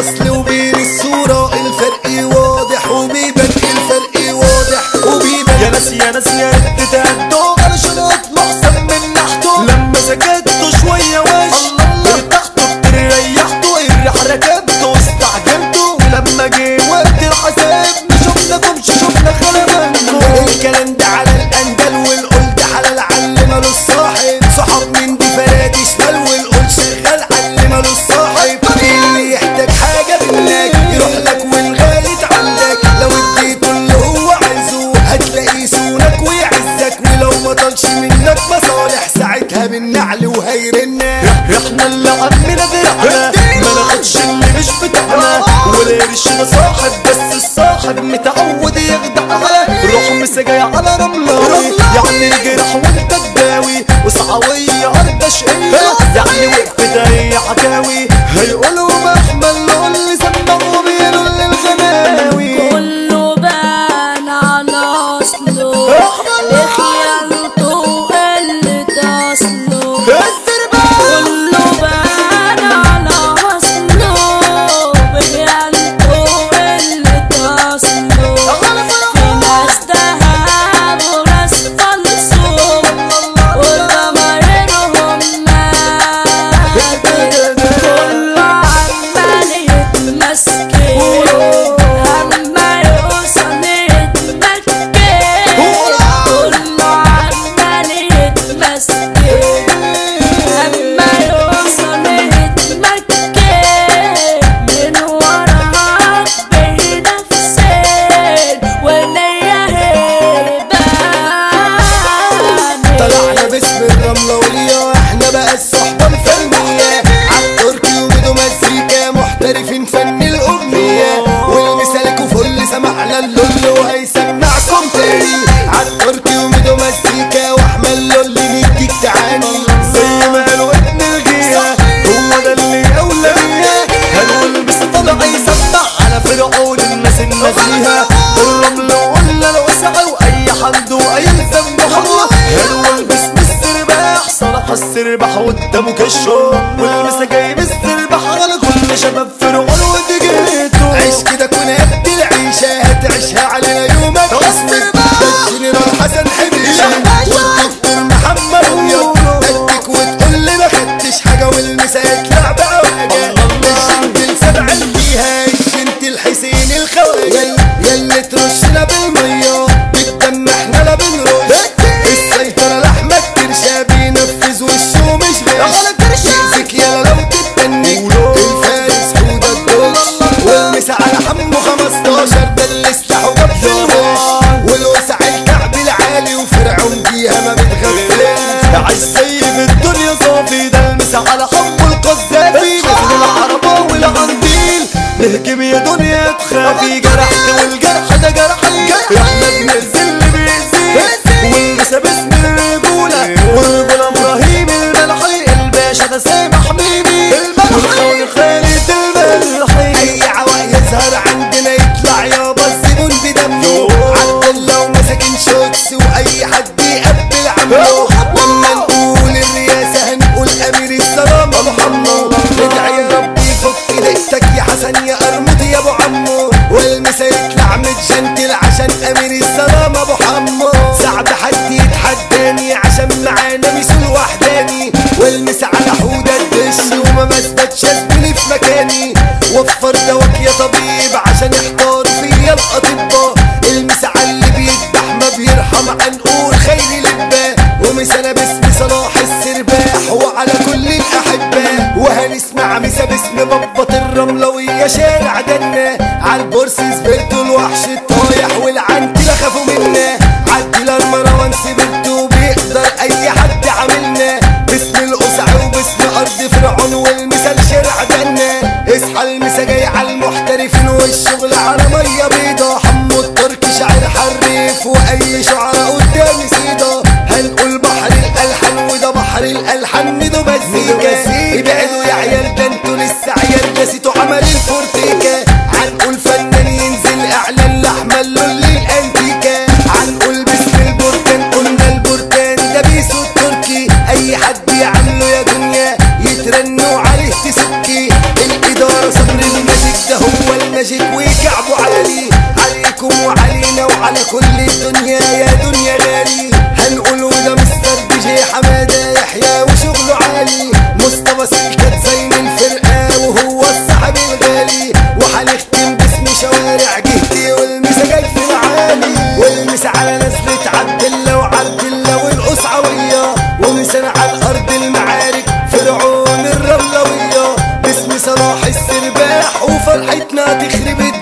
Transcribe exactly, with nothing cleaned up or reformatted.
الاصل وبين الصورة الفرق واضح وبيبان الفرق واضح وبيبان. يا ناس يا ناس يا ريت تهدوا علشان اطلع احسن من نحته. لما سكتوا شوية وش ارتحتوا كتير ريحتوا الريح ركبتوا واستعجلتوا. ولما جه وقت الحساب شفناكم شفنا خلبانكم. الكلام ده على الاندل والقلت حلال علي مالو الصاحب. صحاب من دي فرادي شمال والقول شغال علي مالو الصاحب. اللي يحتاج حاجة منك يروح لك والغالي عندك. لو اديته اللي هو عايزه هتلاقيه سونك ويعزك. ولو ما طالش منك مصالح ساعتها بالنعل وهيرنك. احنا اللي عمنا درعنا ما ناخدش اللي مش بتاعنا. والقرش ده صاحب بس الصاحب متعود يخدعنا. روح مسجاي على رملاوي يعني الجرح وانت تداوي. وصعوية ارض شقية يعني وقفت اي حكاوي. هيقولوا محمل له اللي سمعوا بيقولوا للغناوي. كله بان على اصله بخيانته وقلة اصله. كله بان على اصله بخيانته وقلة اصله. في ناس دهب وناس فلسوا وضمايرهم ماتت. كله عمال يتمسكن اما يوصل يتمكن. كله عمال يتمسكن اما يوصل يتمكن. من وراك بنفسين ونية هيبان. طلعنا باسم الرملوية احنا بقى الصحبة الفنية. عالتركي وميدو مزيكا محترفين فن الأغنية. والمسالك وفل سمعنا اللول وهيسمعكم تاني. عالتركي وميدو مزيكا واحمد اللول نديك تعاني. زي ما قالوا ابن الغية هو ده اللي اولى بيها. هنقول بس طلع يسمع على فرعون الناس النزيهة. الرمل وقلنا الوسع واي حد واي ذنب حمله. هنقول باسم السرباح صلاح السرباح قدامه كشو. والمسا جاي بالسرباح على كل شباب فرعون ودجيته. عيش كده كون قد العيشة هتعيشها علينا يومك اسود. ده الجنرال حسن حبيشة والدكتور محمد ابيض. اديك وتقول لي ما خدتش حاجة والمسا يطلع بقواجة. الجنت سبع فيها الجنت الحسين الخواجة. ياللي ترشنا بالمية بالدم احنا لا بنرش. السيطرة لأحمد كرشة بينفذ وشه مش غش. يمسك يالا لو تتنك الفارس حودة الدوش. والمسا على حمو خمستاشر ده اللي سلاحه جاب في الوش. والوسع الكعب العالي وفرعون بيها ما بتغفلش. عايز سيف الدنيا صافي ده المسا على حمو القذافي. نزل العربة والعنديل نهجم يا دنيا تخافي. جرحت والجرح ده جرح الجرح احنا بنأذي اللي بيأذيه. والمسا باسم الرجولة والرجولة ابراهيم الملحي. الباشا ده سامح ميمي والخوي خالد الملحي. اي عواء يظهر عندنا يطلع يابا الزبون بدمه. عبد الله ومساكن شوكس واي حد يقبل عمه. لما نقول الرئاسة هنقول امير السلام ابو حمو. ادعي يا رب يفك دقتك يا حسن يا قرموط يا ابو عمو. والمسا يطلع متجنتل عشان امير السلام ابو حمو. صعب حد يتحداني عشان معانا مثل وحداني. والمسا على حودة الدش وما مثبتش زميلي في مكاني. وفر دواك يا طبيب عشان يحتار فيا الاطباء. المسا على اللي بيذبح ما بيرحم عنقول خير لباه. ومسانا باسم صلاح السرباح وعلى كل الاحباء. وهنسمع مسا باسم ببط الرملوية شارع دنا. عالبورس سبرتو الوحش الطايح والعنتلة خافوا منا. عالديلر مروان سبرتو بيقدر اي حد عاملنا. باسم القسع وباسم ارض فرعون والمسا لشارع دنا. اصحى المسا جاي عالمحترفين والشغل على مية بيضا. حمو التركي شاعر حريف واي شعراء قدامي سيدا. هنقول بحر الالحان وده بحر الالحان ميدو مزيكا. ابعدوا يا عيال ده انتوا لسه عيال نسيتوا عمل الفورتيكا. هنقول فنان ينزل اعلان لاحمد اللول الانتيكا. هنقول باسم البركان قلنا البركان ده بيسو التركي. اي حد يعمله يا دنيا يترنوا عليه تسكي. الاداره صبر الماجيك الماجيك وكعبه عالي عليكم وعلينا وعلى كل الدنيا يا دنيا غالي. هنقوله ده مستر دي جي حمادة يحيى وشغله عالي. مصطفى سلكت زين الفرقة وهو الصاحب الغالي. وهنختم باسم شوارع جهتي والمسا جاي في العالي. والمسا على نزلة عبد الله وعبد الله والقصعوية. ومسا على الأرض المعارك فرعون الرملوية. باسم صلاح السرباح وفرحتنا تخرب